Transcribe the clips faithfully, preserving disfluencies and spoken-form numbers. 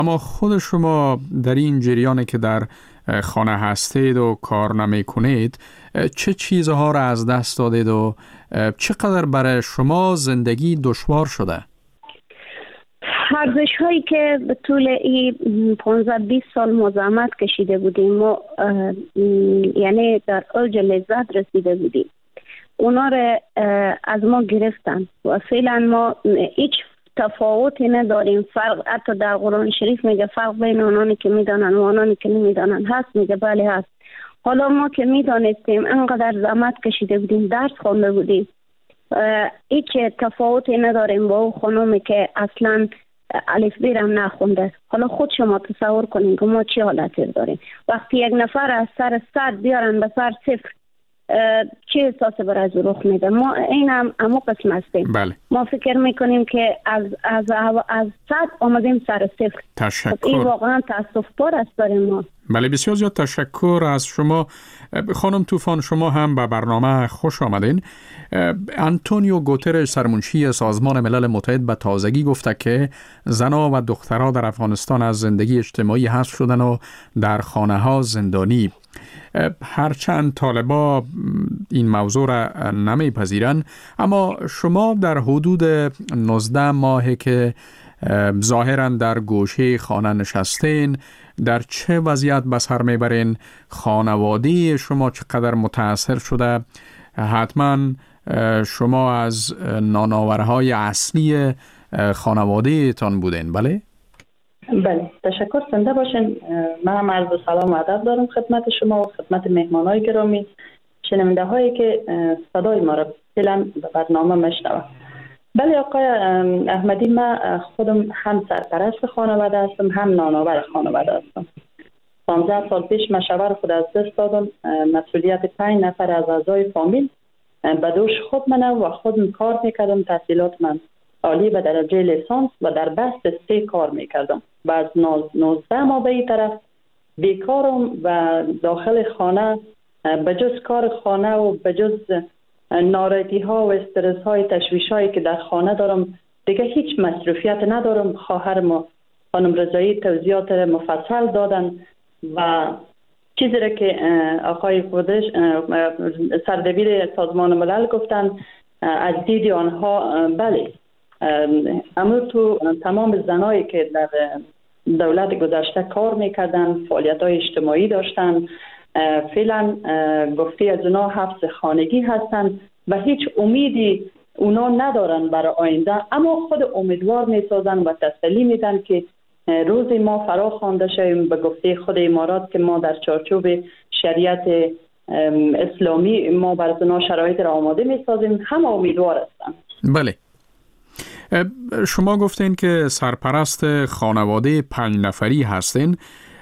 اما خود شما در این جریانی که در خانه هستید و کار نمی کنید، چه چیزها را از دست دادید و چقدر برای شما زندگی دشوار شده؟ ارزش هایی که به طول این پانزده بیست سال ما زحمت کشیده بودیم، ما یعنی در اوج لذت رسیده بودیم، اونا را از ما گرفتن و فعلا ما هیچ تفاوتی نداریم. فرق حتی در قرآن شریف میگه فرق بین اونانی که میدانن و اونانی که نمیدانن هست، میگه بله هست. حالا ما که میدانستیم انقدر زحمت کشیده بودیم، درس خوانده بودیم، هیچ تفاوتی نداریم با اون خانومی که اصلا الف ب هم نخونده. حالا خود شما تصور کنین که ما چه حالتی داریم وقتی یک نفر از سر صد بیارن به سر صفر، چه احساسی برای از رخ میده؟ ما این هم امو قسم هستیم. بله. ما فکر میکنیم که از از از صد آمدیم سر صفر. تشکر. این واقعا تاسف بار است برای ما. بله، بسیار زیاد تشکر از شما خانم طوفان. شما هم به برنامه خوش آمدین. آنتونیو گوترش، سرمنشی سازمان ملل متحد، به تازگی گفته که زنها و دخترها در افغانستان از زندگی اجتماعی حذف شدن و در خانه ها زندانی. هرچند طالبا این موضوع را نمیپذیرند، اما شما در حدود نوزده ماهه که ظاهراً در گوشه خانه نشستین، در چه وضعیت به سر میبرین؟ خانواده شما چقدر متاثر شده؟ حتما شما از نانآورهای اصلی خانواده تان بودین، بله؟ بله، تشکر. زنده باشین. من هم عرض سلام و ادب دارم خدمت شما و خدمت مهمانای گرامی، شنونده هایی که صدای ما را فعلا به برنامه میشنوند. بله آقای احمدی، من خودم هم سرپرست خانواده هستم، هم نانآور خانواده هستم. پانزده سال پیش من شوهر خود از دست دادم. مسئولیت پنج نفر از اعضای فامیل به دوش خود منه و خودم کار میکردم. تحصیلات من عالی به درجه لیسانس و در بست سه کار میکردم. بعد نوزده ماه به این طرف بیکارم و داخل خانه به جز کار خانه و به جز ناراحتی ها و استرس های تشویش هایی که در خانه دارم دیگه هیچ مصروفیت ندارم. خواهر ما خانم رضایی توضیحات مفصل دادن و چیزی را که آقای خودش سردبیر سازمان ملل گفتن از دید آنها، بله، اما تو تمام زنایی که در دولت گذشته کار میکردن، فعالیت های اجتماعی داشتن، فعلا گفتی از اونا حفظ خانگی هستن و هیچ امیدی اونا ندارن برای آینده، اما خود امیدوار میسازن و تسلی میدن که روزی ما فرا خوانده شویم. به گفته خود امارات که ما در چارچوب شریعت اسلامی ما برای اونا شرایط را آماده میسازیم، هم امیدوار هستن. بله، شما گفتین که سرپرست خانواده پنج نفری هستین.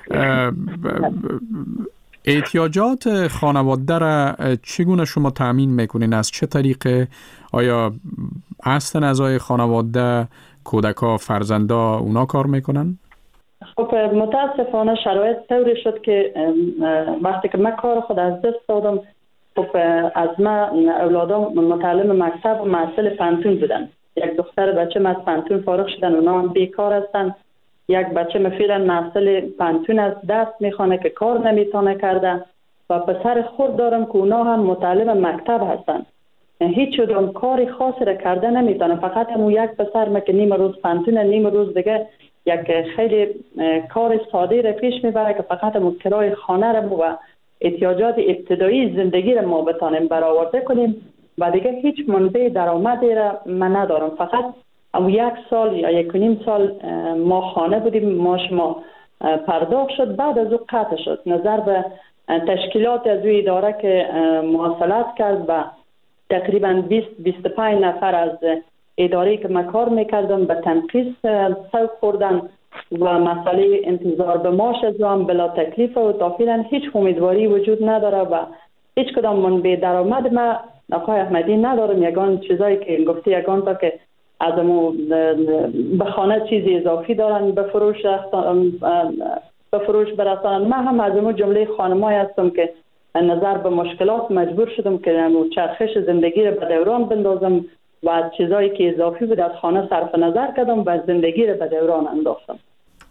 احتیاجات خانواده را چگونه شما تأمین میکنین؟ از چه طریقه؟ آیا اصلا اعضای خانواده، کودکا، فرزندا اونا کار میکنن؟ خب متاسفانه شرایط طوری شد که وقتی که من کار خود از دست دادم، خب از من اولادام متعلم مکتب و محصل پانتون بودن. یک دختر بچه از پانتون فارغ شدن، اونا هم بیکار هستن. یک بچه مفیدن محصل پانتون از درس میخوانه که کار نمیتونه کرده و پسر خود دارم که اونا هم متعلم مکتب هستن. هیچ کدوم کاری خاصی را کرده نمیتونه. فقط همون یک پسر ما که نیم روز پانتون، نیم روز دیگه یک خیلی کار ساده را پیش میبره که فقط همون کرای خانه را و احتیاجات ابتدایی زندگی را ما بتانیم برآورده کنیم و دیگه هیچ منبع درآمدی را من ندارم. فقط اما یک سال یا یک و نیم سال ما خانه بودیم، ماش ما پرداخت شد، بعد از او قطع شد. نظر به تشکیلات از او اداره که مواصلت کرد و تقریبا بیست بیست و پنج نفر از اداره که من کار میکردم به تنقیص سوق خوردن و مسئله انتظار به معاش از هم بلا تکلیف و تافیلا هیچ امیدواری وجود نداره و هیچ کدام منبع درآمد ما آقای احمدی ندارم. یگان چیزایی که گفتی، یگان تا که از امو به خانه چیزی اضافی دارن به فروش به فروش برسانن. من هم از امو جمله خانمایی هستم که نظر به مشکلات مجبور شدم که امو چرخش زندگی رو به دوران بندازم و از چیزایی که اضافی بود از خانه صرف نظر کردم و زندگی رو به دوران انداختم.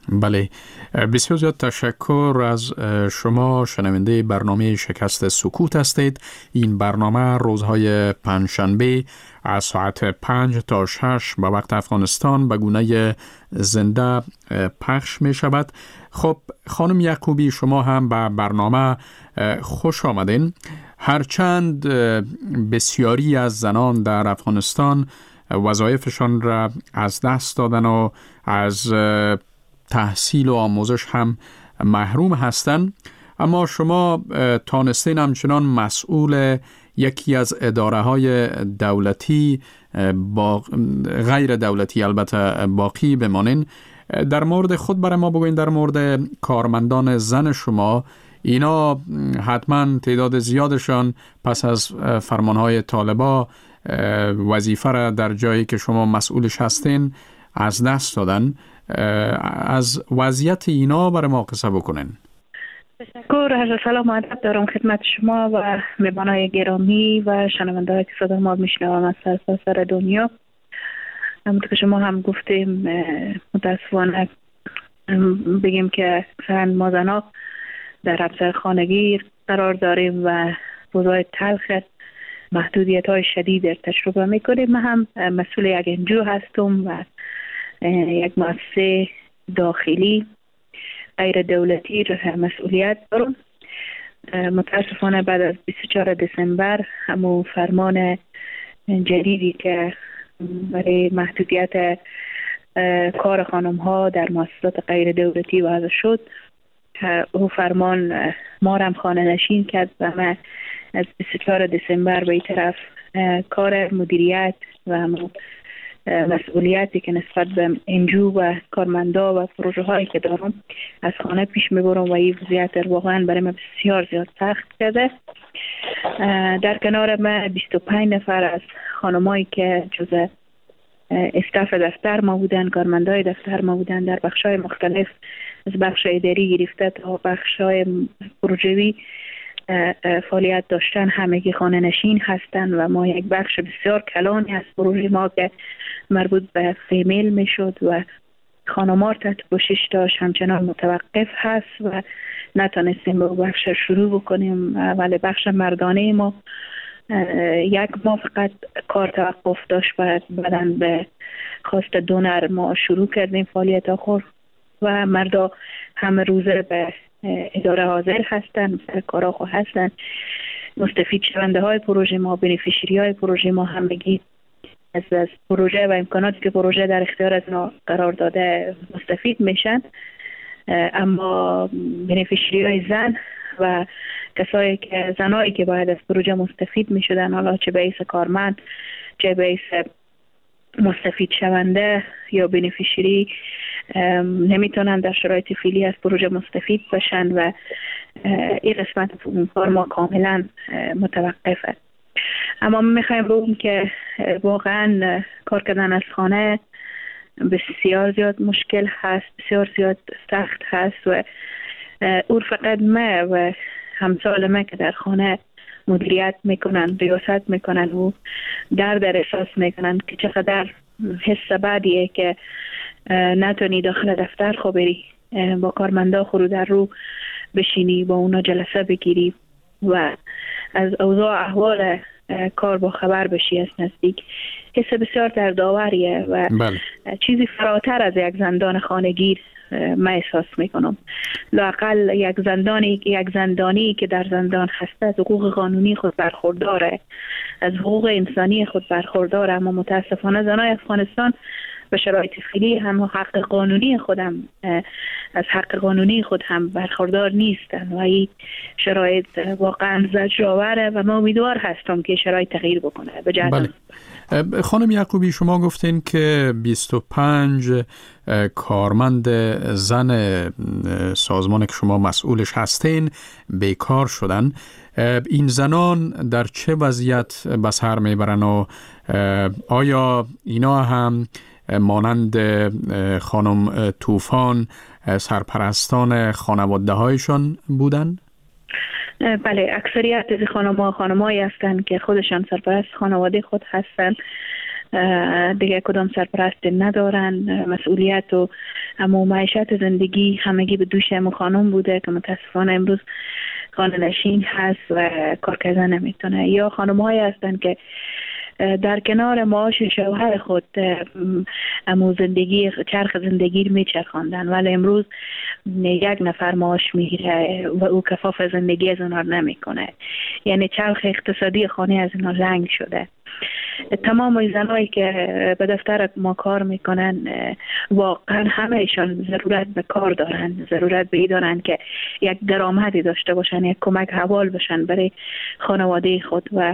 بله، بسیار زیاد تشکر از شما. شنونده برنامه شکست سکوت هستید. این برنامه روزهای پنجشنبه از ساعت پنج تا شش به وقت افغانستان به گونه زنده پخش می شود. خب خانم یعقوبی، شما هم به برنامه خوش آمدین. هرچند بسیاری از زنان در افغانستان وظایفشان را از دست دادن و از تحصیل و آموزش هم محروم هستند، اما شما تانستین همچنان مسئول یکی از اداره های دولتی با غیر دولتی البته باقی بمانین. در مورد خود برای ما بگوین، در مورد کارمندان زن شما، اینا حتما تعداد زیادشان پس از فرمانهای طالبا وظیفه را در جایی که شما مسئولش هستین از دست دادن. از وضعیت اینا برای ما قصه بکنین. تشکر. عرض سلام و ادب دارم خدمت شما و مهمانای گرامی و شنونده‌هایی که صدا ما میشنوند از سراسر دنیا. همونطور که شما هم گفتیم، متاسفانه بگیم که مثلا ما زنها در افسر خانگی قرار داریم و روزهای تلخ محدودیت های شدید در تجربه میکنیم. من هم مسئول یک انجو هستم و یک مؤسسه داخلی غیر دولتی را مسئولیت دارم. متاسفانه بعد از بیست و چهارم دسامبر همون فرمان جدیدی که برای محدودیت کار خانم ها در مؤسسات غیر دولتی وضع شد، او فرمان ما را هم خانه نشین کرد و من از بیست و چهارم دسامبر به این طرف کار مدیریت و مسئولیتی که نسبت به انجو و کارمندا و پروژه هایی که دارم از خانه پیش میبرم و این وضعیت واقعا برای من بسیار زیاد سخت کرده. در کنار من بیست و پنج نفر از خانمایی که جزء استاف دفتر ما بودن، کارمندای دفتر ما بودن، در بخش‌های مختلف از بخش اداری گرفته تا بخش‌های پروژوی فعالیت داشتن، همگی خانه نشین هستن و ما یک بخش بسیار کلانی از پروژه ما که مربوط به فیمیل می شد و خانمار تحت پوشش داشت همچنان متوقف هست و نتونستیم به بخش شروع بکنیم. ولی بخش مردانه ما یک ماه فقط کار توقف داشت و بعداً به خواست دونر ما شروع کردیم فعالیت آخر و مردا همه روزه به اداره حاضر هستن، کارا خو هستن. مستفید شونده های پروژه ما، بنفیشری های پروژه ما همگی از از پروژه و امکاناتی که پروژه در اختیار از ما قرار داده مستفید میشن. اما بنفیشری های زن و کسایی که زنایی که باید از پروژه مستفید میشدن، حالا چه به حیث کارمند چه به حیث مستفید شونده یا بنفیشری، نمیتونن در شرایط فعلی از پروژه مستفید بشن و این قسمت کار ما کاملا متوقفه. اما ما میخوایم بگم که واقعا کار کردن از خانه بسیار زیاد مشکل هست، بسیار زیاد سخت هست و او فقط ما و همسال ما که در خانه مدیریت میکنن، ریاست میکنن و درد احساس میکنن که چقدر حس بعدیه که نتونی داخل دفتر خو بری با کارمندا خورو در رو بشینی، با اونا جلسه بگیری و از اوضاع احوال کار با خبر بشی از نزدیک. حس بسیار دردآوریه و بله. چیزی فراتر از یک زندان خانگیر من احساس میکنم. لااقل یک زندانی یک زندانی که در زندان هسته از حقوق قانونی خود برخورداره، از حقوق انسانی خود برخورداره، اما متاسفانه زنای افغانستان به شرایط فعلی هم حق قانونی خودم از حق قانونی خود هم برخوردار نیستن و این شرایط واقعا زجرآوره و من امیدوار هستم که شرایط تغییر بکنه. بله. خانم یعقوبی، شما گفتین که بیست و پنج کارمند زن سازمان که شما مسئولش هستین بیکار شدن. این زنان در چه وضعیت به سر میبرن و آیا اینا هم مانند خانم طوفان سرپرستان خانواده هایشان بودن؟ بله، اکثریت از خانم‌ها خانمایی هستند که خودشان سرپرست خانواده خود هستند دیگه کدام سرپرست ندارن. مسئولیت و امو معیشت زندگی همگی به دوش امو خانم بوده که متاسفانه امروز خانه نشین هست و کار کردن نمیتونه. یا خانم های هستن که در کنار معاش شوهر خود امو زندگی چرخ زندگی رو میچرخاندن، ولی امروز یک نفر معاش میگیره و او کفاف زندگی از اونها نمیکنه. یعنی چرخ اقتصادی خانه از اونها لنگ شده. تمام زنایی که به دفتر ما کار میکنن واقعا همهشان ضرورت به کار دارن، ضرورت به ای دارن که یک درآمدی داشته باشن، یک کمک حوال بشن برای خانواده خود و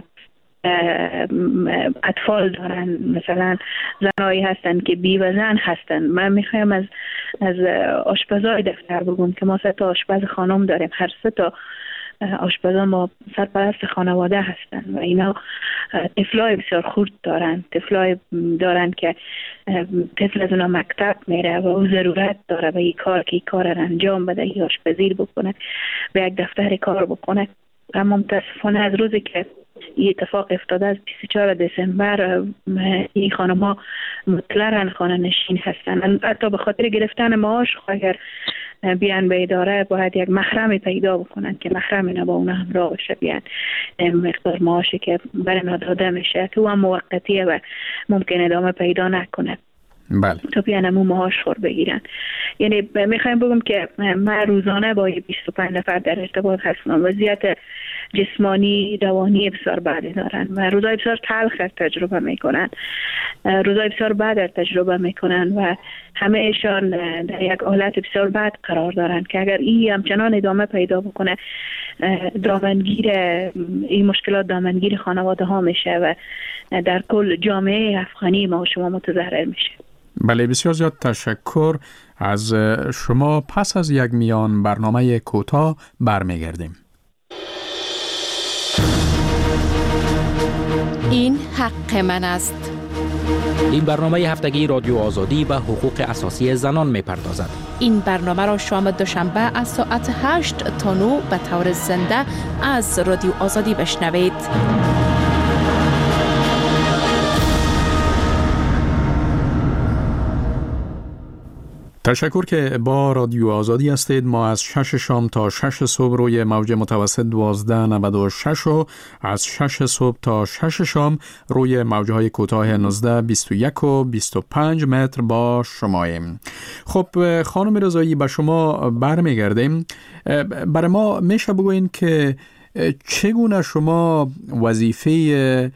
اطفال دارن. مثلا زنایی هستن که بی وزن هستن. من میخوایم از از آشپزای دفتر بگم که ما سه تا آشپز خانم داریم، هر سه تا آشپزان ما سرپرست خانواده هستن و اینا طفلای بسیار خرد دارن، طفلای دارن که طفل از اونا مکتب میره و او ضرورت داره به این کار که این کار رو انجام بده، این آشپزی بکنه، به یک دفتر کار بکنه. اما متاسفانه از روزی که این اتفاق افتاده از بیست و چهارم دسامبر این خانم ها مطلقاً خانه نشین هستن. حتی به خاطر گرفتن معاش اگر بیان به اداره باید یک محرمی پیدا بکنن که محرم اینا با اونا همراه باشه، بیان مقدار معاشی که برای اینا داده میشه که او هم موقتیه و ممکن ادامه پیدا نکنه. بله. تا بیان همون معاش خور بگیرن. یعنی میخوایم بگم که من روزانه با بیست و پنج نفر در ارتباط هستم. وضعیت جسمانی روانی بسیار بدی دارن و روزای بسیار تلخ تجربه میکنن، روزای بسیار بد تجربه میکنن و همه ایشان در یک حالت بسیار بد قرار دارن که اگر این همچنان ادامه پیدا بکنه دامنگیر این مشکلات دامنگیر خانواده ها میشه و در کل جامعه افغانی ما و شما متضرر میشه. بله، بسیار زیاد تشکر از شما. پس از یک میان برنامه کوتاه برمیگردیم. این حق من است. این برنامه هفتگی رادیو آزادی و حقوق اساسی زنان میپردازد. این برنامه را شام دوشنبه از ساعت هشت تا نه به طور زنده از رادیو آزادی بشنوید. تشکر که با رادیو آزادی هستید. ما از شش شام تا شش صبح روی موج متوسط دوازده نود و شش و از شش صبح تا شش شام روی موجهای کوتاه نوزده بیست و یک و بیست و پنج متر با شماییم. خب خانم رضایی، به شما برمیگردیم. برای ما میشه بگوین که چگونه شما وظیفه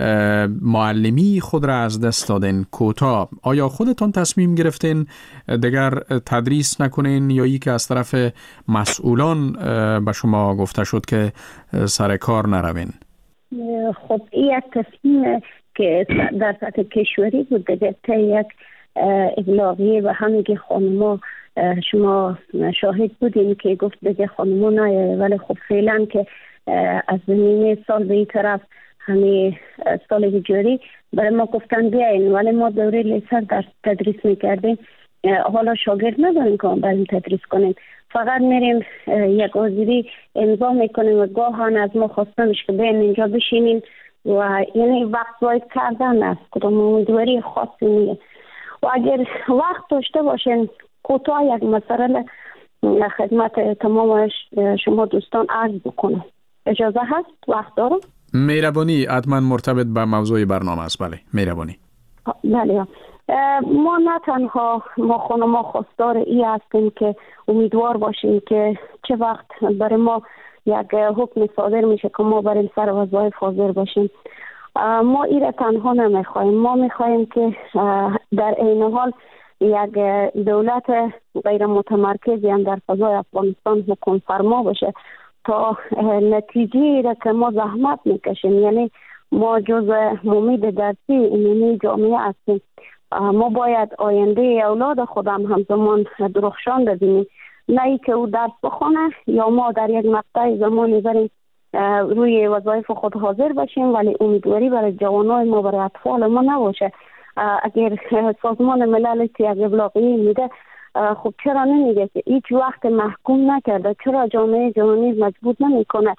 معلمی خود را از دست دادین کوتاه؟ آیا خودتان تصمیم گرفتین دیگر تدریس نکنین یا ای که از طرف مسئولان به شما گفته شد که سر کار نروین؟ خب این یک تصمیم که در سطح کشوری بود دیگه، تا یک ابلاغیه و همگی خانما شما شاهد بودین که گفت دیگه خانما نه، ولی خب فعلا که از نیمه سال به این طرف همه سال هجری برای ما گفتن بیاین، ولی ما دوره لیسانس در تدریس میکردیم. حالا شاگرد نداریم که بریم تدریس کنیم، فقط میریم یک حاضری امضا میکنیم و گاهان از ما خواستنش که بیاین اینجا بشینیم و یعنی وقت باید کردن است، کدام امیدواری خاصی نیه. و اگر وقت داشته باشین کوتاه یک مسئله خدمت تمام شما دوستان عرض بکنم. اجازه هست؟ وقت دارم؟ مهربانی، حتما مرتبط به موضوع برنامه است. بله مهربانی. بله، ما نه تنها ما خانم خواستار ای هستیم که امیدوار باشیم که چه وقت برای ما یک حکم صادر میشه که ما برای سر وظایف حاضر باشیم. ما ای را تنها نمیخوایم، ما میخوایم که در این حال یک دولت غیر متمرکزی هم در فضای افغانستان حکم فرما باشه تا نتیجه را که ما زحمت میکشیم، یعنی ما جز امید درسی عمومی جامعه هستیم. ما باید آینده اولاد خودم همزمان درخشان ببینیم، نه ای که او درس بخونه یا ما در یک مقطع زمانی بریم روی وظایف خود حاضر باشیم ولی امیدواری برای جوانای ما برای اطفال ما نباشه. اگر سازمان ملل یک ابلاغیه میده، خب چرا نمیگه که هیچ وقت محکوم نکرده؟ چرا جامعه جهانی مجبور نمیکنه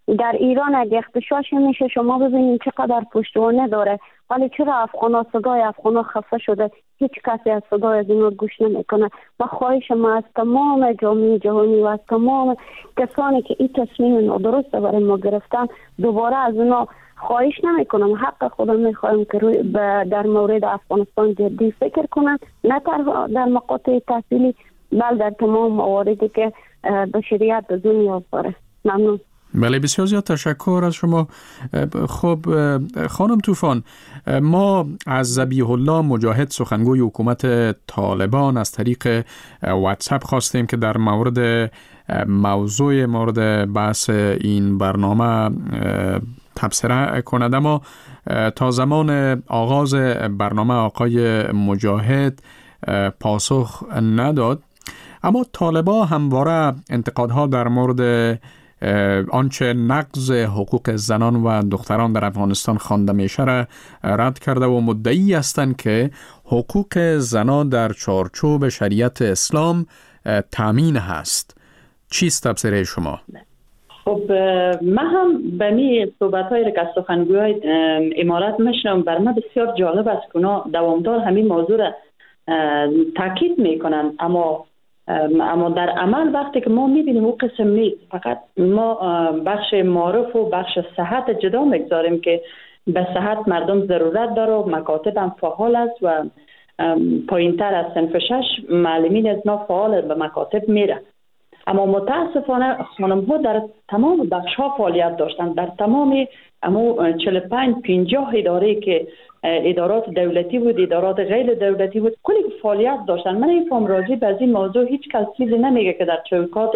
در ایران اگه اختشاش میشه شما ببینید چقدر پشتوانه داره، ولی چرا افغانا صدای افغانا خفه شده، هیچ کسی از صدای از اینا گوش نمیکنه. و خواهش ما از تمام جامعه جهانی و از تمام کسانی که این تصمیم نادرست برای ما گرفتن، دوباره از اونا خواهش نمیکنم، حق خودم میخوایم که روی در مورد افغانستان جدی فکر کنن، نه در مقاطع تحصیلی بل در تمام مواردی که بشریت به دنیا باره. ممنون. بله، بسیار زیاد تشکر از شما. خب خانم طوفان، ما از ذبیح الله مجاهد سخنگوی حکومت طالبان از طریق واتساپ خواستیم که در مورد موضوع مورد بحث این برنامه تبصره کند، اما تا زمان آغاز برنامه آقای مجاهد پاسخ نداد. اما طالبان همواره انتقادها در مورد آنچه نقض حقوق زنان و دختران در افغانستان خوانده میشه را رد کرده و مدعی هستند که حقوق زنان در چارچوب شریعت اسلام تامین هست. چیست تبصره شما؟ خب من هم به می صحبت‌هایی که از سخنگوی امارات میشنم، بر من بسیار جالب است که اونا دوامدار همین موضوع را تاکید میکنن، اما اما در عمل وقتی که ما میبینیم او قسم نیست. فقط ما بخش معرف و بخش صحت جدا میگذاریم که به صحت مردم ضرورت داره و مکاتب هم فعال است و پایینتر از صنف شش معلمین از نا فعال به مکاتب میره. اما متاسفانه خانم ها در تمام بخش ها فعالیت داشتن، در تمام اما چهل و پنج پنجاه اداره که ادارات دولتی بود، ادارات غیر دولتی بود، کلی فعالیت داشتن. من این فهم راجع به این موضوع هیچ کس چیزی نمیگه که در چوکات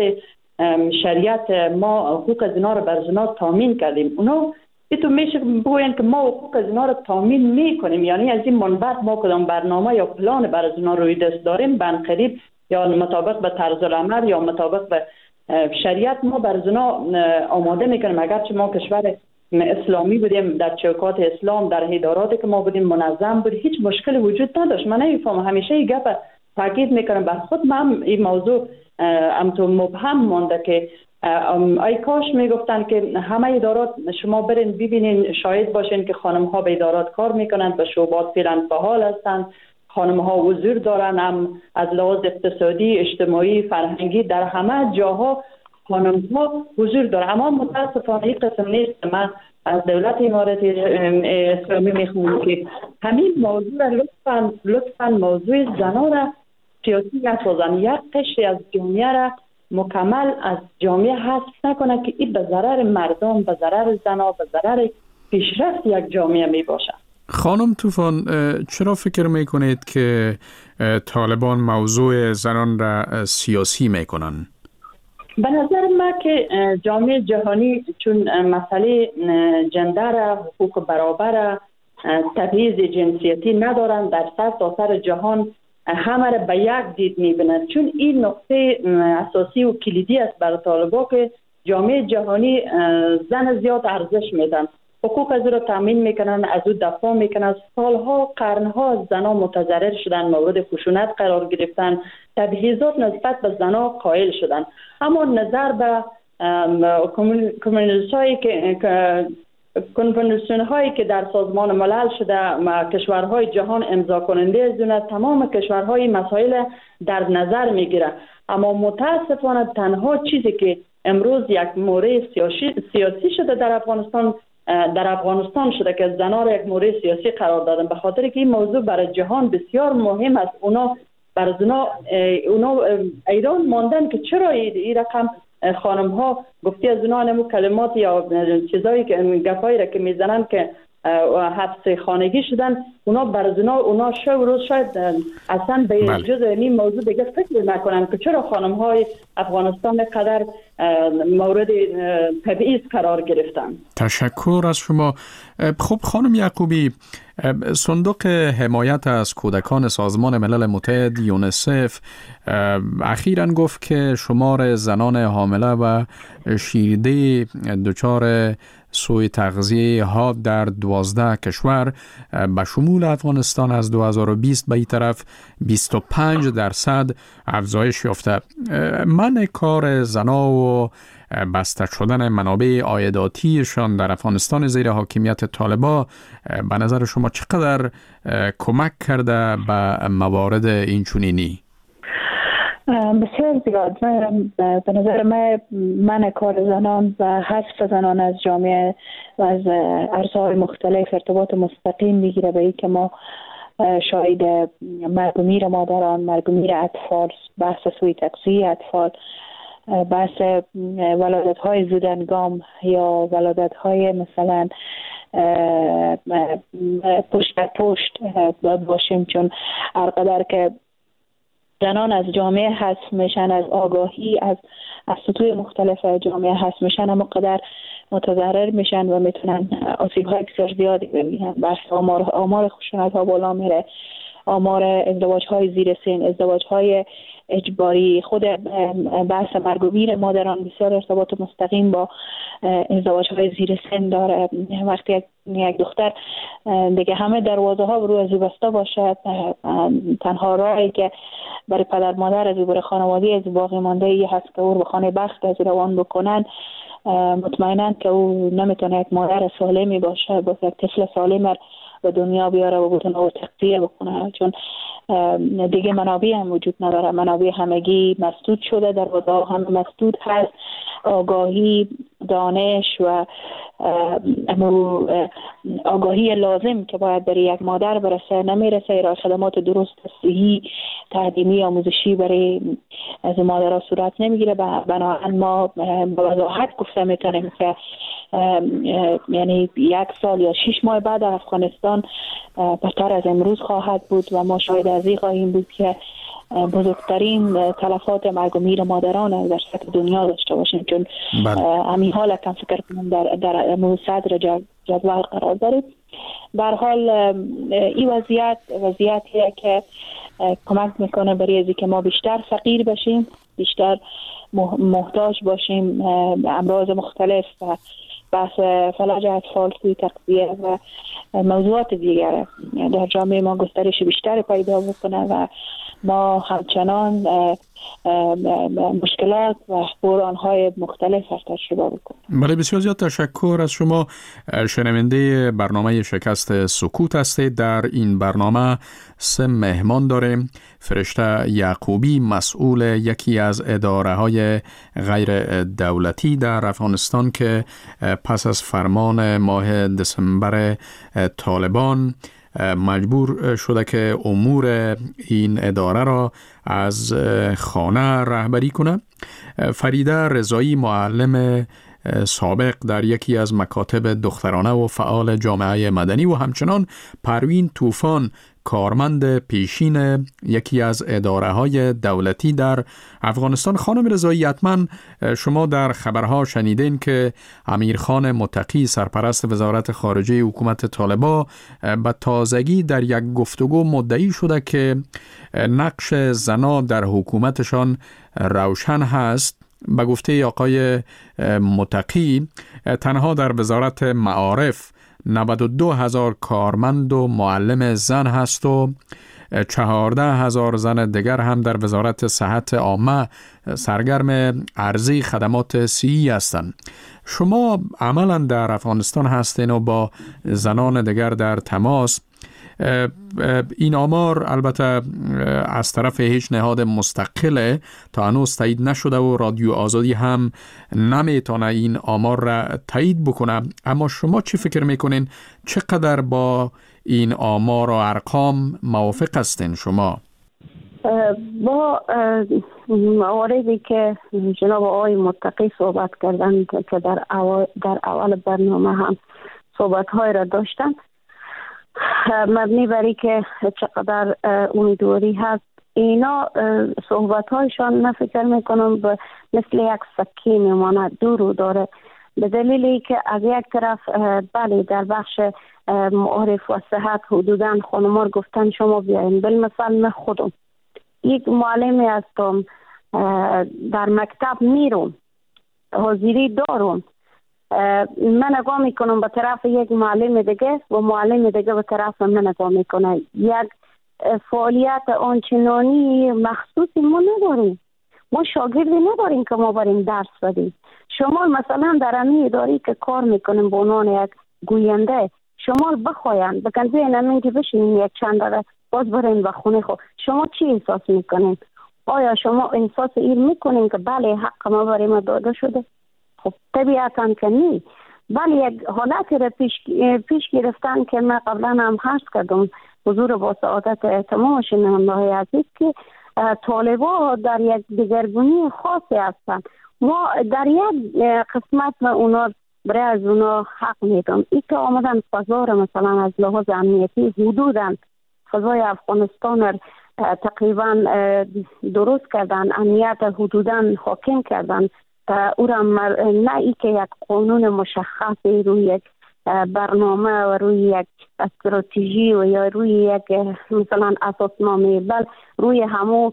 شریعت ما حقوق زنا رو بر زنا تامین کردیم. اونا تو میشه بگوین که ما حقوق زنا رو تامین میکنیم، یعنی از این منبع ما کدام برنامه یا پلان بر زنا روی دست داریم بنقریب یا مطابق به طرز العمل یا مطابق به شریعت ما بر زنا آماده میکنیم. اگرچه ما کشور اسلامی بودیم، در چوکات اسلام در اداراتی که ما بودیم منظم بود، هیچ مشکلی وجود نداشت. من نمیفهمم، همیشه این گپ تاکید میکنم بر خود من این موضوع ام تو مبهم مونده که ای کاش میگفتن که همه ادارات شما برین ببینین، شاهد باشین که خانم ها به ادارات کار میکنن، به شعبات فعلا فعال هستن، خانم ها حضور دارن، هم از لحاظ اقتصادی، اجتماعی، فرهنگی در همه جاها خانم ها حضور دارن. اما متاسفانه این قسم نیست. من از دولت امارات اسلامی میخوام که همین موضوع را لطفاً لطفاً موضوع زنان را سیاسی نسازن، یک قشری از جامعه را مکمل از جامعه حذف نکنه که این به ضرر مردم، به ضرر زنان، به ضرر پیشرفت یک جامعه می باشه. خانم طوفان، چرا فکر میکنید که طالبان موضوع زنان را سیاسی میکنن؟ به نظر من که جامعه جهانی چون مسئله جندر، حقوق برابر، تبعیض جنسیتی ندارن، در سر تا سر جهان همه را به یک دید میبینند. چون این نقطه اساسی و کلیدی است برای طالبان که جامعه جهانی زن زیاد ارزش میدن، حقوق از را تامین میکنن، از او دفاع میکنن. سالها قرنها زنان متضرر شدن، مورد خشونت قرار گرفتن، تبعیضات نسبت به زنان قائل شدن. اما نظر به کمیونیستی که کنونسیون هایی که در سازمان ملل شده کشورهای جهان امضا کننده از اون، تمام کشورهای مسائل در نظر میگیره. اما متاسفانه تنها چیزی که امروز یک مورد سیاسی سیاسی شده در افغانستان در افغانستان شده که زنان را یک مورد سیاسی قرار دادن، به خاطر که این موضوع برای جهان بسیار مهم است. اونا برای زنا اونا ایران ماندن که چرا این رقم خانم ها گفتی از اونا نمو کلمات یا چیزایی که گفایی را که میزنن که حبس خانگی شدن، اونا برای زنا اونا شو روز شاید اصلا به جز این موضوع دیگه فکر نکنن که چرا خانم های افغانستان قدر مورد تبعیض قرار گرفتن. تشکر از شما. خب خانم یعقوبی، صندوق حمایت از کودکان سازمان ملل متحد یونیسف اخیراً گفت که شمار زنان حامله و شیرده دچار سوی تغذیه ها در دوازده کشور به شمول افغانستان از دو هزار و بیست به این طرف بیست و پنج درصد افزایش یافته. منع کار زنا و بسته شدن منابع عایداتیشان در افغانستان زیر حاکمیت طالبان به نظر شما چقدر کمک کرده به موارد اینچنینی؟ بسیار زیاد. به نظر من منع کار زنان و حذف زنان از جامعه و از عرصه‌های مختلف ارتباط مستقیم میگیره به این که ما شاهد مرگ و میر مادران، مرگ و میر اطفال، بحث سوی تغذیه اطفال، بحث ولادت های زودهنگام یا ولادت های مثلا پشت در پشت باشیم، چون هرقدر که زنان از جامعه حذف میشن، از آگاهی از از سطوح مختلف جامعه حذف میشن، اما قدر متضرر میشن و میتونن آسیب های بسیار زیادی ببینن. بحث آمار آمار خشونت ها بالا میره، آمار ازدواج های زیر سن، ازدواج های اجباری، خود بحث مرگ و میر مادران بسیار ارتباط مستقیم با ازدواج های زیر سن داره. وقتی یک دختر دیگه همه دروازه ها رو از بسته باشد، تنها راهی که برای پدر مادر از برای خانواده از باقی مانده ای هست که او به خانه بخت از روان بکنن، مطمئناً که او نمیتونه یک مادر سالمی باشه، با یک طفل سالم به دنیا بیاره و بتونه او تغذیه بکنه، چون دیگه منابع هم وجود نداره. منابع همگی مسدود شده، دروازه ها هم مسدود هست. آگاهی، دانش و آگاهی لازم که باید برای یک مادر برسه نمیرسه. ارائه خدمات درست صحی تعلیمی آموزشی برای از مادرها صورت نمیگیره. بنابراین ما با وضاحت گفته میتونیم که یعنی یک سال یا شش ماه بعد افغانستان بدتر از امروز خواهد بود و ما شاید از این خواهیم بود که بزرگترین تلفات مرگ و میر مادران در سطح دنیا داشته باشیم، چون همین حال کم فکر کنم در در صدر جدول قرار دارید. در حال این وضعیت وضعیتیه که کمک میکنه برای از که ما بیشتر فقیر بشیم، بیشتر محتاج باشیم امراض مختلف و بحث فلج اطفال، سوی تغذیه و موضوعات دیگر در جامعه ما گسترش بیشتر پیدا بکنه و ما همچنان مشکلات و بحران‌های مختلف از تجربه بکنیم. بله، بسیار زیاد تشکر از شما. شنونده برنامه شکست سکوت هستید. در این برنامه سه مهمان داریم. فرشته یعقوبی، مسئول یکی از اداره‌های غیر دولتی در افغانستان که پس از فرمان ماه دسامبر طالبان مجبور شده که امور این اداره را از خانه رهبری کنه. فریده رضایی، معلم سابق در یکی از مکاتب دخترانه و فعال جامعه مدنی، و همچنان پروین طوفان، کارمند پیشین یکی از اداره‌های دولتی در افغانستان. خانم رضایی، حتما شما در خبرها شنیدین که امیرخان متقی، سرپرست وزارت خارجه حکومت طالبان، به تازگی در یک گفتگو مدعی شده که نقش زنان در حکومتشان روشن هست. به گفته آقای متقی، تنها در وزارت معارف نود و دو هزار کارمند و معلم زن هست و چهارده هزار زن دیگر هم در وزارت صحت عامه سرگرم عرضه خدمات صحی هستند. شما عملا در افغانستان هستین و با زنان دیگر در تماس. این آمار البته از طرف هیچ نهاد مستقل تا هنوز تایید نشده و رادیو آزادی هم نمیتونه این آمار را تایید بکنه، اما شما چی فکر میکنین؟ چقدر با این آمار و ارقام موافق هستین شما؟ با مواردی که جناب آقای متقی صحبت کردن که در اول, در اول برنامه هم صحبت های را داشتن، مبنی بری که چقدر امیدواری هست، اینا صحبت هایشان من فکر میکنم مثل یک سکه میمانه، دور رو داره، به دلیلی که از یک طرف بله در بخش معارف و صحت حدوداً خانمار گفتن شما بیاین، بالمثل من خودم یک معلمی هستم، در مکتب میرم، حاضری دارم، من نگاه میکنم به طرف یک معلم دیگه و معلم دیگه به طرف من نگاه میکنه. یک فعالیت آنچنانی مخصوصی ما نداریم. ما شاگردی نداریم که ما بریم درس بدیم. شما مثلا در امی اداری که کار میکنیم به عنوان یک گوینده، شما بخواین بگن بیاین همین که بشینین یک چند دقیقه باز برین به خونه خود، شما چی احساس میکنین؟ آیا شما احساس این میکنین که بله حق ما برای ما داده شده؟ خب طبیعتا که نی. بله یک حالتی را پیش, پیش گرفتن که من قبلا هم عرض کردم حضور با سعادت تمام شنونده‌های عزیز که طالبا در یک دگرگونی خاصی هستند. ما در یک قسمت و اونا برای از اونا حق میدم. این که آمدن فضا را مثلا از لحاظ امنیتی حدوداً فضای افغانستان را تقریبا درست کردن، امنیت حدوداً حاکم کردن، او را نه ای که یک قانون مشخصی روی یک برنامه و روی یک استراتژی و یا روی یک مثلا اساسنامه، بل روی همو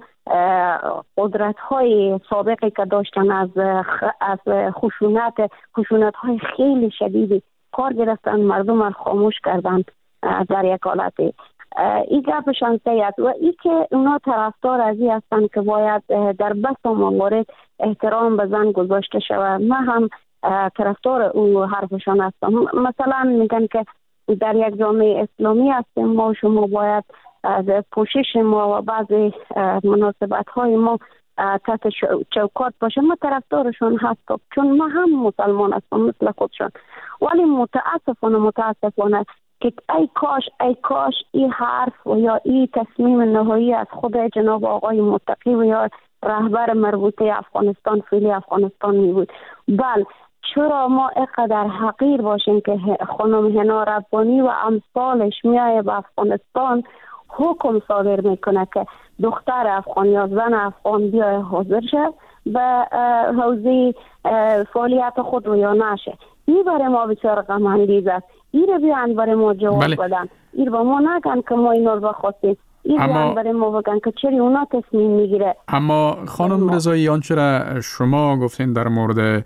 قدرت های سابقی که داشتن از از خشونت خشونت های خیلی شدیدی کار گرفتن، مردم را خاموش کردن در یک حالتی. این گپشان سیاد و ای که اونا طرفدار ازی هستن که باید در بس موارد احترام به زن گذاشته شود. من هم طرفدار او حرفشان هستم. مثلا میگن که در یک جامعه اسلامی هستیم ما، شما باید از پوشش ما و بعضی مناسبت های ما تحت چوکات باشه. ما طرفدارشون هستم چون ما هم مسلمان هستم مثل خودشون، ولی متاسفانه متاسفانه که ای کاش ای کاش این حرف و یا این تصمیم نهایی از خود جناب آقای متقی و یا رهبر مربوطه افغانستان فعلی افغانستان می بود. بل چرا ما اینقدر حقیر باشیم که خانم حنا ربانی و امثالش میایه به افغانستان حکم صادر میکنه که دختر افغان یا زن افغان بیای حاضر شه به حوزه فعالیت خود و یا نشه. این برای ما بسیار غم انگیز است. این رو بیان برای ما جواب بله. بدن. این با ما نگن که ما اینا رو بخواستیم. این بیان برای ما بگن که چری اونا تصمیم میگیره. اما خانم رضایی آنچه را شما گفتین در مورد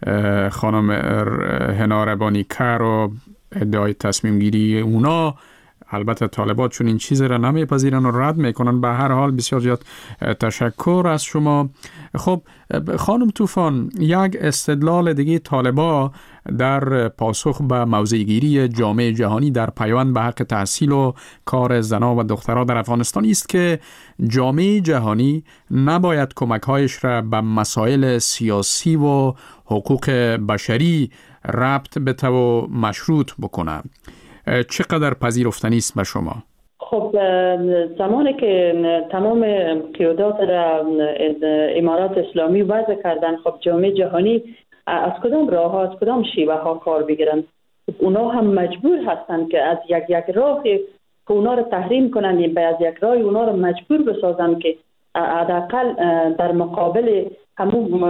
خانم حنا ربانی کر و ادعای تصمیم گیری اونا، البته طالبات چون این چیز را نمیپذیرن و رد میکنن. به هر حال بسیار زیاد تشکر از شما. خب خانم طوفان، یک استدلال دیگه طالبا در پاسخ به موضع‌گیری جامعه جهانی در پیوند به حق تحصیل و کار زنان و دختران در افغانستان است که جامعه جهانی نباید کمک‌هایش را به مسائل سیاسی و حقوق بشری ربط بده و مشروط بکنه. چقدر پذیرفتنی است به شما؟ خب زمانی که تمام قیادات را امارات اسلامی وضع کردن، خب جامعه جهانی از کدام راه ها از کدام شیوه ها کار بگیرن؟ اونا هم مجبور هستند که از یک یک راه که اونا رو تحریم کنن یا از یک راه اونا رو مجبور بسازن که حداقل در مقابل همون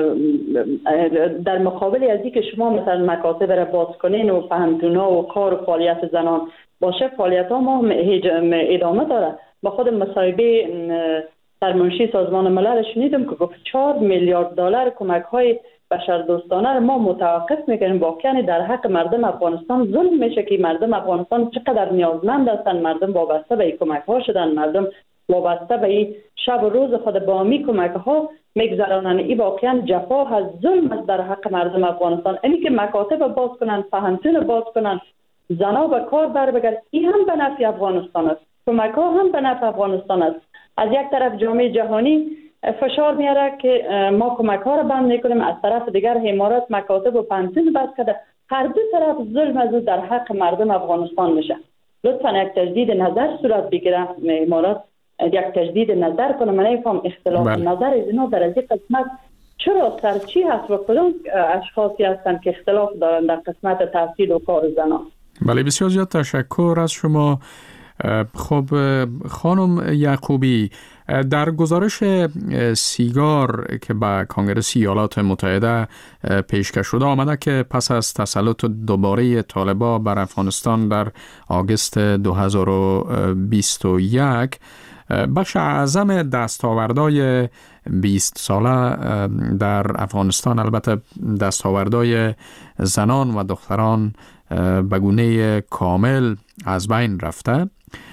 در مقابل از اینکه شما مثلا مکاتب را باز کنین و پهنتونا و کار و فعالیت زنان باشه، فعالیت ها ما ادامه داره. با خود مصاحبه سرمنشی سازمان ملل شنیدم که گفت چهار میلیارد دلار کمک های بشردوستانه ما متوقف میکنیم. واقعا در حق مردم افغانستان ظلم میشه که مردم افغانستان چقدر نیازمند هستند. مردم وابسته به این کمک ها شدن، مردم وابسته به این شب و روز خود با می کمک ها میگذرانن. این واقعا جفا از ظلم است در حق مردم افغانستان. اینی که مکاتب باز کنن، پهنتون باز کنن، زنا به کار بر بگرد، این هم به نفع افغانستان است. کمک ها هم به نفع افغانستان است. از یک طرف جامعه جهانی فشار میاره که ما کمک ها را بند میکنیم، از طرف دیگر امارات مکاتب و پهنتون باز کرده. هر دو طرف ظلم از در حق مردم افغانستان میشه. لطفا یک تجدید نظر صورت بگیره، امارات یک تجدید نظر کنه. من نمیفهم اختلاف بله. نظر از اینا در از این قسمت چرا سرچی هست و کدام اشخاصی هستند که اختلاف دارند در قسمت تحصیل و کار زنان؟ بله بسیار زیاد تشکر از شما. خب خانم یعقوبی، در گزارش سیگار که به کنگره ایالات متحده پیشکش شده آمده که پس از تسلط دوباره طالبان بر افغانستان در آگوست دو هزار و بیست و یک، بخش اعظم دستاوردهای بیست ساله در افغانستان البته دستاوردهای زنان و دختران به گونه کامل از بین رفته.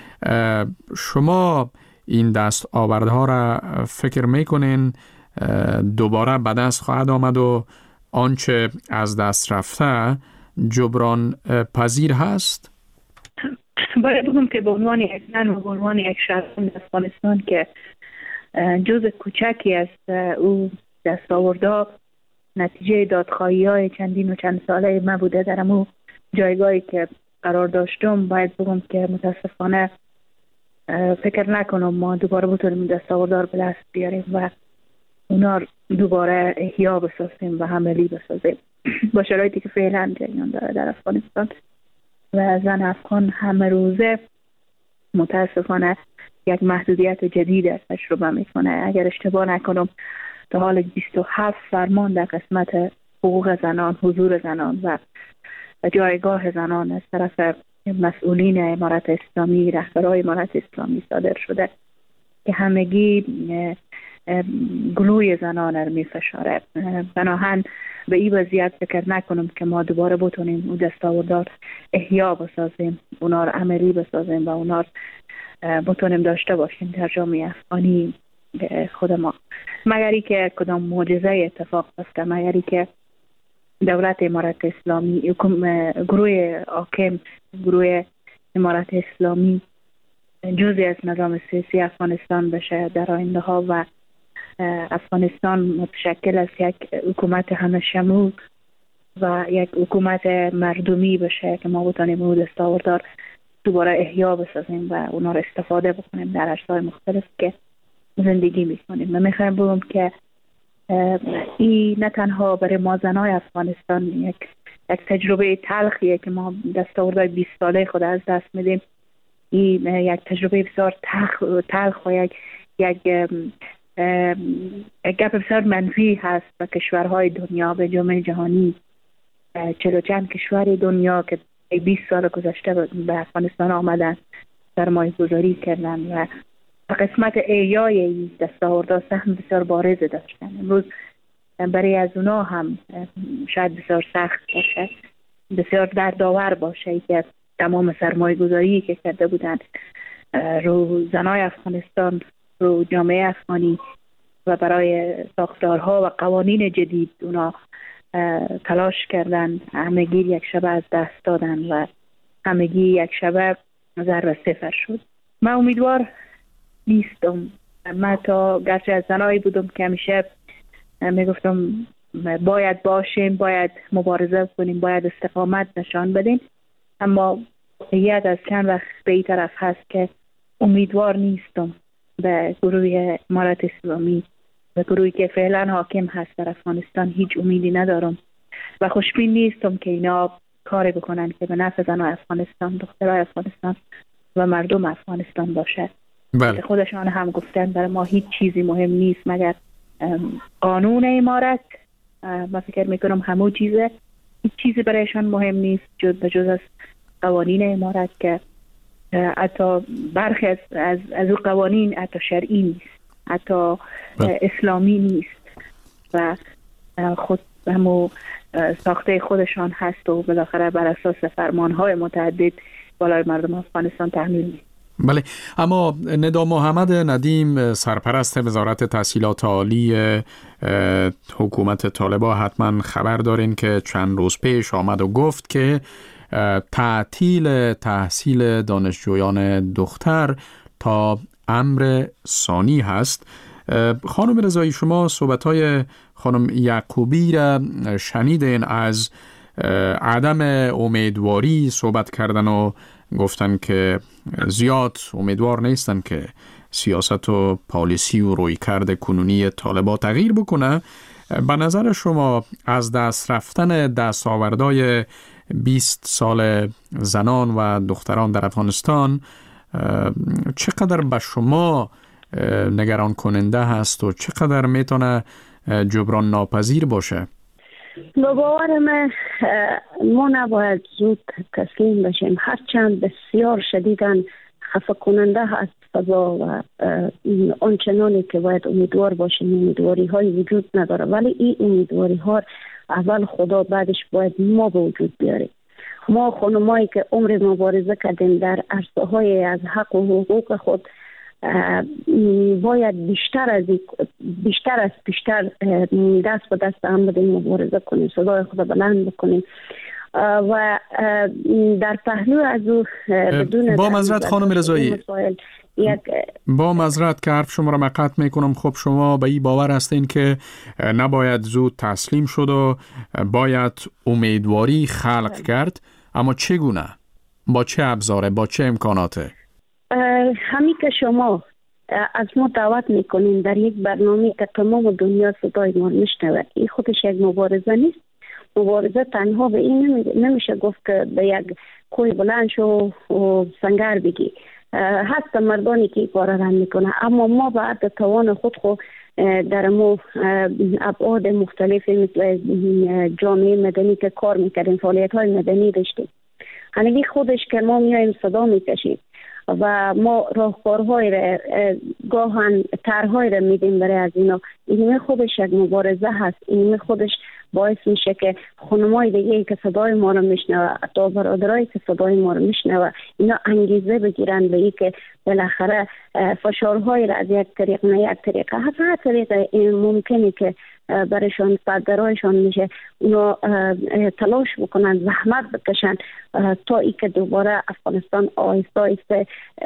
شما این دستاوردها را فکر میکنین دوباره به دست خواهد آمد و آنچه از دست رفته جبران پذیر هست؟ باید بگم که به عنوان یک زن و به عنوان یک شهروند افغانستان که جز کوچکی از او دستاوردها نتیجه دادخواهی های چندین و چند ساله ما بوده، در امو جایگاهی که قرار داشتم باید بگم که متاسفانه فکر نکنم ما دوباره بتونیم دستاوردها رو به دست بیاریم و اونا دوباره احیا بسازیم و عملی بسازیم با شرایطی که فعلا جریان داره در افغانستان و زن افغان همه روزه متاسفانه یک محدودیت جدید تجربه میکنه. اگر اشتباه نکنم تا حال بیست و هفت فرمان در قسمت حقوق زنان، حضور زنان و جایگاه زنان از طرف مسئولین امارت اسلامی، رهبران امارت اسلامی صادر شده که همگی گلوی زنان رو می فشاره. بناهن به این وضعیت فکر نکنم که ما دوباره بتونیم اون دستاوردها احیا بسازیم، اونا رو عملی بسازیم و اونا رو بتونیم داشته باشیم در جامعه افغانی خود ما، مگری که کدام معجزه اتفاق بیفته، مگری که دولت امارت اسلامی، گروه حاکم، گروه امارت اسلامی جزئی از نظام سیاسی افغانستان بشه در آینده ها و افغانستان متشکل از یک حکومت همه شمول و یک حکومت مردمی بشه که ما بتونیم اون دستاوردها دوباره احیا بسازیم و اونا رو استفاده بکنیم در عرصه‌های مختلف که زندگی میکنیم. و میخوایم بگم که این نه تنها برای ما زنای افغانستان یک یک تجربه تلخیه که ما دستاوردهای بیست ساله خود از دست میدیم، این یک تجربه بسیار تلخ و یک یک گپ بسیار منفی هست به کشورهای دنیا، به جامعه جهانی. چلو و چند کشور دنیا که بیست سال گذشته به افغانستان آمدن سرمایه گذاری کردن و قسمت ایای این دستاوردها سهم بسیار بارز داشتن. امروز برای از اونا هم شاید بسیار سخت باشه، بسیار دردآور باشه که تمام سرمایه گذاری که کرده بودن رو زنای افغانستان، رو جامعه افغانی و برای ساختارها و قوانین جدید اونا تلاش کردن، همگی یک شبه از دست دادن و همگی یک شبه ضرب صفر شد. من امیدوار نیستم. من تا گرچه از زنایی بودم که همیشه میگفتم باید باشیم، باید مبارزه کنیم، باید استقامت نشان بدیم، اما یاد از چند وقت به این طرف هست که امیدوار نیستم به گروه امارت اسلامی، به گروهی که فعلا حاکم هست در افغانستان هیچ امیدی ندارم و خوشبین نیستم که اینا کاری بکنن که به نفع زنان افغانستان، دخترای افغانستان و مردم افغانستان باشه. بله. که خودشان هم گفتن برای ما هیچ چیزی مهم نیست مگر قانون امارت. من فکر میکنم همون چیزه، هیچ چیزی برایشان مهم نیست جز به جز از قوانین امارت که حتی برخی از از, از اون قوانین حتی شرعی نیست، حتی اسلامی نیست و خود همو ساخته خودشان هست و بالاخره بر اساس فرمانهای متعدد بالای مردم افغانستان تحمیل نیست. بله، اما ندا محمد ندیم سرپرست وزارت تحصیلات عالی حکومت طالبان حتما خبر دارین که چند روز پیش آمد و گفت که تعطیل تحصیل دانشجویان دختر تا امر ثانی هست. خانم رضایی، شما صحبت‌های خانم یعقوبی را شنیدین، از عدم امیدواری صحبت کردن و گفتن که زیاد امیدوار نیستن که سیاست و پالیسی و رویکرد کنونی طالبان تغییر بکنه. به نظر شما از دست رفتن دستاوردهای بیست سال زنان و دختران در افغانستان چقدر به شما نگران کننده هست و چقدر میتونه جبران ناپذیر باشه؟ با باور من ما نباید زود تسلیم بشیم، هرچند بسیار شدیداً خفه کننده هست فضا و آنچنانی که باید امیدوار باشیم امیدواری های وجود نداره، ولی این امیدواری ها اول خدا بعدش باید ما به وجود بیاریم. ما خانمایی که عمر مبارزه کردیم در عرصه های از حق و حقوق خود باید بیشتر از بیشتر از بیشتر دست به دست هم بدیم، مبارزه کنیم، صدای خود بلند بکنیم و در پهلو از او بدون با معذرت خانم رضایی یک با معذرت که حرف شما را مقطع میکنم. خب شما به این باور هستین که نباید زود تسلیم شد و باید امیدواری خلق کرد، اما چگونه؟ با چه ابزاره؟ با چه امکاناته؟ همین که شما از ما دعوت میکنین در یک برنامه که تمام دنیا صدای ما میشنوه، این خودش یک مبارزه نیست. مبارزه تنها به این نمیشه گفت که به یک کوه بلند شو و سنگر بگی. هست مردانی که کار را میکنه، اما ما بعد توان خود خو در مو ابعاد مختلفی مثل جامعه مدنی که کار میکردیم، فعالیت های مدنی داشتیم، همین خودش که ما میایم صدا میکشیم و ما راهکارهای را گاهن طرحهای را میدیم برای از اینا. این خودش یک مبارزه هست. این خودش باعث میشه که خانمای دیگه که صدای ما رو میشنوه، تا برادرایی که صدای ما رو میشنوه، اینا انگیزه بگیرن به این که بالاخره فشارهای را از یک طریق نه یک طریقه حتی هر طریق ممکنه که برایشان صدرایشان میشه اونا تلاش بکنن، زحمت بکشن تا ای که دوباره افغانستان آهسته آهسته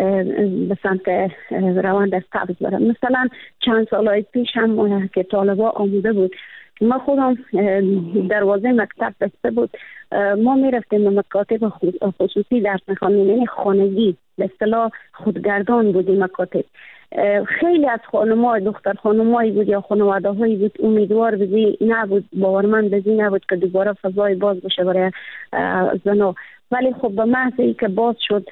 به سمت روند استابل بره. مثلا چند سال پیش هم که طالبا آموده بود، ما خودم دروازه مکتب بسته بود، ما میرفتیم به مکاتب خصوصی درس میخواندیم، یعنی خانگی به اصطلاح خودگردان بودیم مکاتب. خیلی از خانم‌ها، دختر خانم‌هایی بود یا خانواده هایی بود امیدوار بزی نبود، باورمند بزی نبود که دوباره فضای باز بشه برای زنا، ولی خب به محض ای که باز شد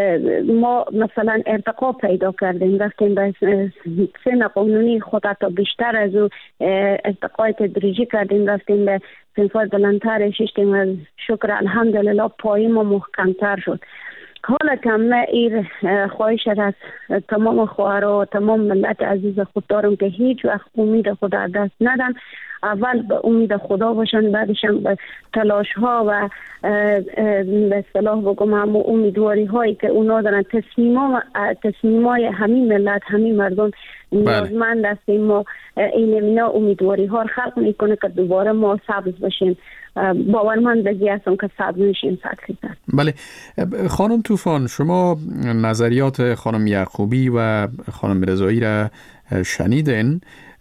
ما مثلا ارتقا پیدا کردیم، رفتیم به سن قانونی خود حتی بیشتر از او ارتقای تدریجی کردیم، رفتیم به صنف‌های بلندتر ششتیم و شکر الحمدلله پای ما محکمتر شد. حالا که من این خواهش از تمام خواهرها و تمام ملت عزیز خود دارم که هیچ وقت امید خود از دست ندن، اول به امید خدا باشن، بعدش هم به تلاش ها و به اصطلاح بگم هم امیدواری هایی که اونا دارن، تصمیم های همین ملت همین مردم نیازمند هستیم. ما این اینا امیدواری ها خلق میکنه که دوباره ما سبز باشیم. باورمند بگی هستم که سبز میشیم صد فیصد. بله خانم طوفان، شما نظریات خانم یعقوبی و خانم رضایی را شنیدین.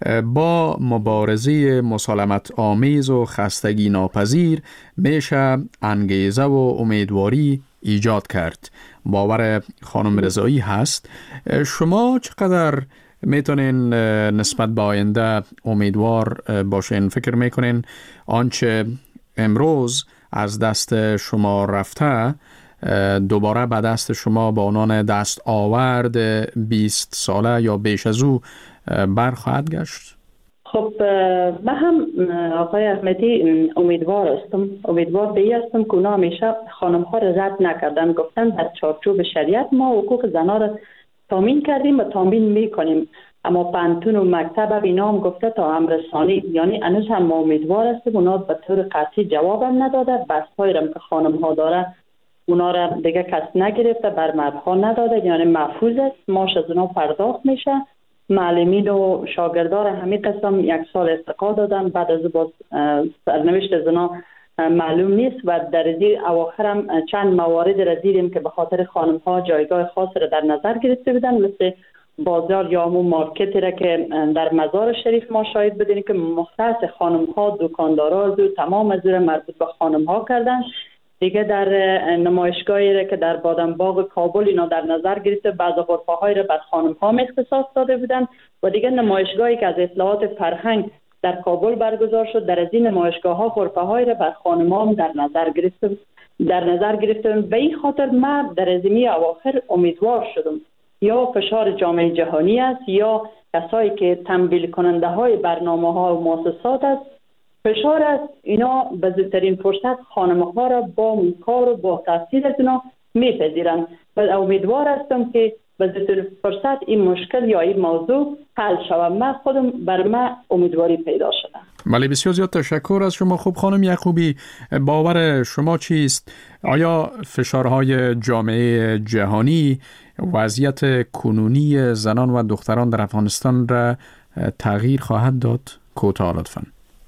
با مبارزه مسالمت آمیز و خستگی ناپذیر میشه انگیزه و امیدواری ایجاد کرد. باور خانم رضایی هست. شما چقدر میتونین نسبت به آینده امیدوار باشین؟ فکر میکنین آنچه امروز از دست شما رفته دوباره به دست شما با عنوان دست آورد بیست ساله یا بیش از او برخواهد گشت؟ خب من هم آقای احمدی امیدوار هستم، امیدوار به این هستم که اونا همیشه خانم ها را رد نکردن، گفتن در چارچوب شریعت ما حقوق زنها را تامین کردیم و تامین میکنیم، اما پانتون و مکتب اینا هم گفته تا امرسانی، یعنی هنوز هم ما امیدوار هستیم. اونا به طور قطعی جواب هم نداده، بحث‌هایی را که خانم ها داره اونا را دیگه کس نگرفته، بر مردها نداده، یعنی محفوظ است، ماش از اونا پرداخت میشه. معلمین و شاگردار همین قسم یک سال استقاء دادن، بعد از باز سرنوشت از اونا معلوم نیست و در این اواخر هم چند موارد را دیدیم که به خاطر خانم ها جایگاه خاص را در نظر گرفته بودن، مثل بازار یا همون مارکتی را که در مزار شریف ما شاهد بودیم که مختص خانم ها، دکاندارا از تمام از مربوط به خانم ها کردن. دیگه در نمایشگاهی را که در بادمباغ کابل اینا در نظر گرفته، بعض غرفه های را بر خانم ها اختصاص داده بودن و دیگه نمایشگاهی که از اطلاعات فرهنگ در کابل برگزار شد، در از این نمایشگاه ها غرفه های را بر خانم ها در نظر گرفته در نظر گرفته. به این خاطر من در ازمی اواخر امیدوار شدم یا فشار جامعه جهانی است یا کسایی که تمویل کننده های برنامه ها و مؤسسات است، فشار است، اینا به زودترین فرصت خانم ها را با کار و با تاثیر از اینا میپذیرند و امیدوار هستم که به زودترین فرصت این مشکل یا این موضوع حل شود. من خودم بر من امیدواری پیدا شده. بله، بسیار زیاد تشکر از شما. خوب خانم یعقوبی، باور شما چیست؟ آیا فشارهای جامعه جهانی وضعیت کنونی زنان و دختران در افغانستان را تغییر خواهد داد؟ کوتاه لطفاً.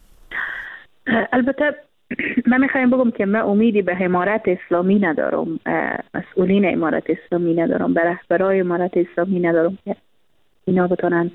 البته من میخوایم بگم که من امیدی به امارت اسلامی ندارم، مسئولین امارت اسلامی ندارم، به رهبرای امارت اسلامی ندارم که اینا بتونن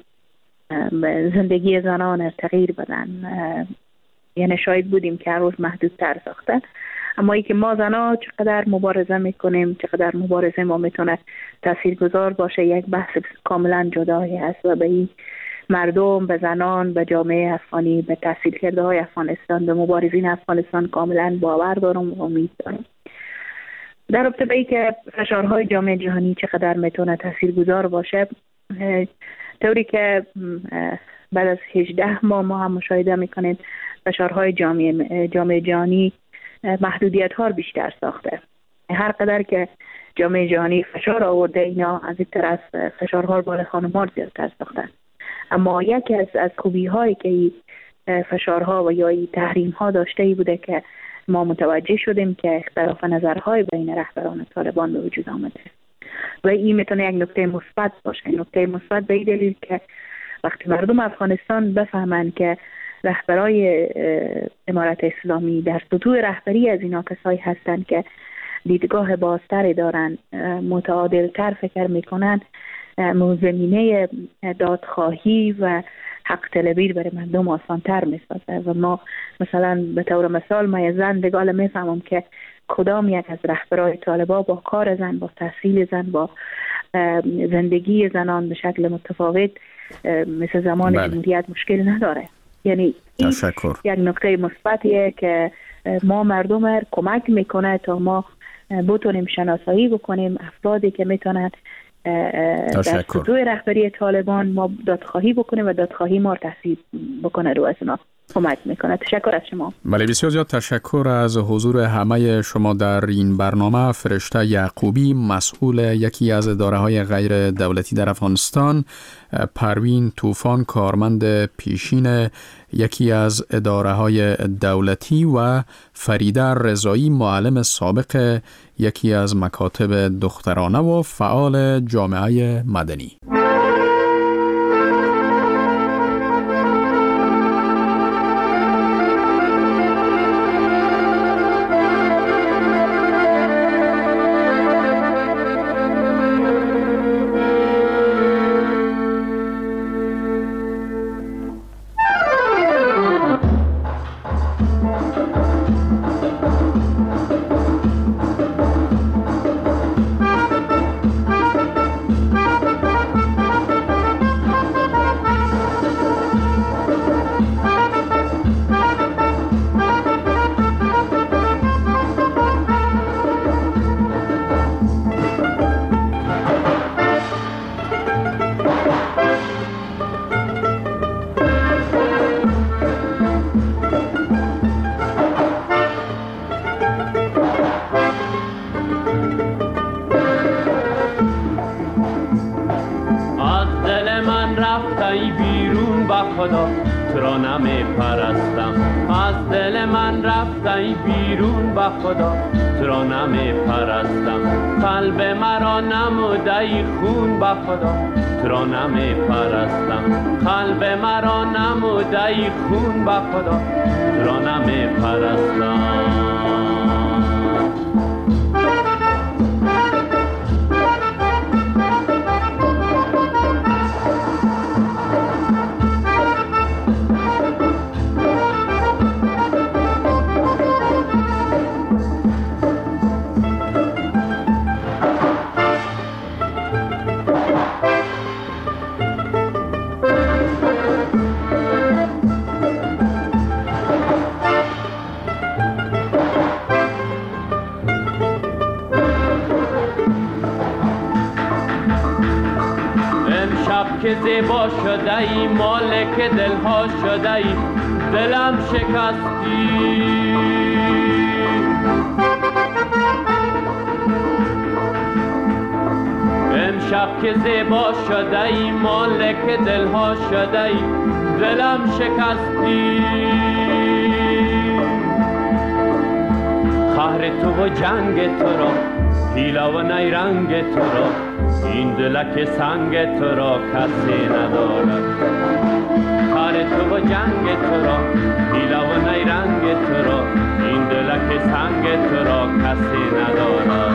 زندگی زنان تغییر بدن. یعنی شاید بودیم که هر روز محدودتر ساختن، اما ای که ما زنان چقدر مبارزه میکنیم، چقدر مبارزه ما میتونه تاثیرگذار باشه، یک بحث کاملا جدایی هست و به این مردم، به زنان، به جامعه افغانی، به تحصیل کرده های افغانستان، به مبارزین افغانستان کاملا باور دارم و امید دارم. در رابطه به اینکه فشارهای جامعه جهانی چقدر میتونه تاثیرگذار باشه، طوری که بعد از هجده ماه ما هم مشاهده میکنیم فشارهای جامعه جامعه جهانی محدودیت ها بیشتر ساخته. هر قدر که جامعه جهانی فشار آورده، اینا از این طرف فشارها بر خانم‌ها زیادتر ساختن. اما یکی از از خوبی هایی که فشارها و یا این تحریم ها داشته ای بوده که ما متوجه شدیم که اختلاف نظرهای بین رهبران طالبان به وجود آمده و این میتونه یک نکته مثبت باشه. نکته مثبت به این دلیل که وقتی مردم افغانستان بفهمند که رهبرای امارت اسلامی در سطوح رهبری از اینا کسایی هستند که دیدگاه بازتری دارن، متعادلتر فکر میکنن، زمینه دادخواهی و حق طلبی برای مردم آسانتر میسازه. و ما مثلا به طور مثال ما زن دگال میفهمم که کدام یک از رهبرای طالبا با کار زن، با تحصیل زن، با زندگی زنان به شکل متفاوت مثل زمان بله. جمهوریت مشکل نداره. یعنی این یک نکته مثبتیه که ما مردم را کمک میکنه تا ما بتونیم شناسایی بکنیم افرادی که میتونن در سطوح رهبری طالبان ما دادخواهی بکنیم و دادخواهی ما تحصیل بکنه رو از اونا کمک میکنه. تشکر از شما. بله، بسیار زیاد تشکر از حضور همه شما در این برنامه. فرشته یعقوبی، مسئول یکی از اداره‌های غیر دولتی در افغانستان، پروین طوفان، کارمند پیشین یکی از اداره‌های دولتی و فریده رضایی، معلم سابق یکی از مکاتب دخترانه و فعال جامعه مدنی. خدا ترا نمی پرستم، قلب مرا نموده خون به خدا ترا نمی پرستم، قلب مرا نموده خون به خدا ترا نمی پرستم. که زیبا شده ای، مالک دلها شده ای، دلم شکستی امشب که زیبا شده ای مالک دلها شده ای دلم شکستی قهر تو و جنگ تو را حیله و نیرنگ تو را این دلک سنگ تو را کسی ندارد قهر تو و جنگ تو را حیله و نیرنگ تو را این دلک سنگ تو را کسی ندارد